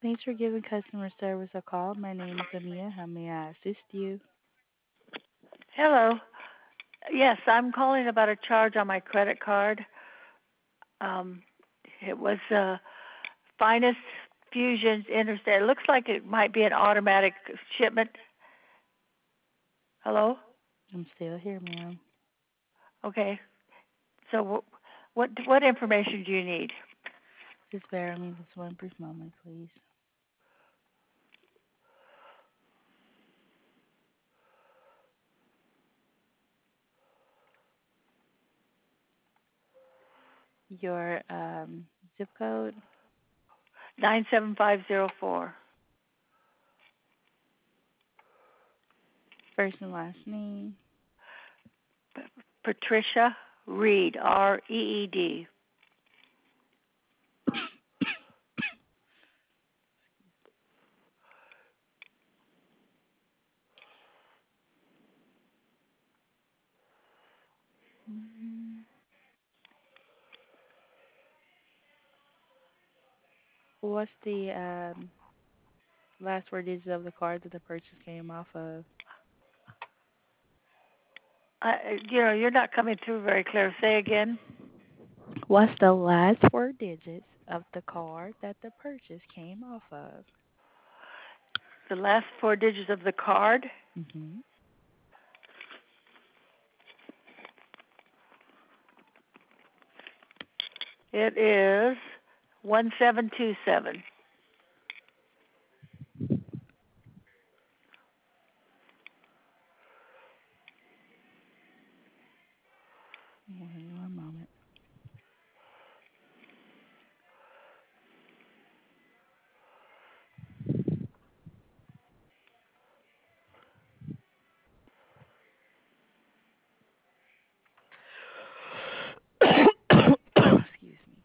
Thanks for giving customer service a call. My name is Amia. How may I assist you? Hello. Yes, I'm calling about a charge on my credit card. Um, it was Finest Fusions Interstate. It looks like it might be an automatic shipment. Hello. I'm still here, ma'am. Okay. So what information do you need? Just bear with me just one brief moment, please. Your zip code, 97504. first and last name. Patricia Reed, Reed. Mm, What's the last four digits of the card that the purchase came off of? You're not coming through very clear. Say again. What's the last four digits of the card that the purchase came off of? The last four digits of the card. Mm-hmm. It is 1727. One moment. Excuse me.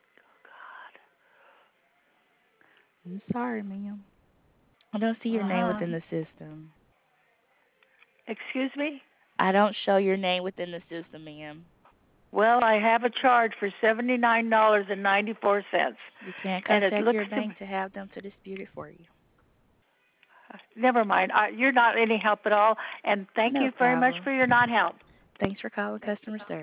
I'm sorry, ma'am. I don't see your Uh name huh. within the system. Excuse me? I don't show your name within the system, ma'am. Well, I have a charge for $79.94, You can't and it contact looks your to bank to have them to dispute it for you. never mind. You're not any help at all, and thank No you very much problem. for your not help. Thanks for calling customer service.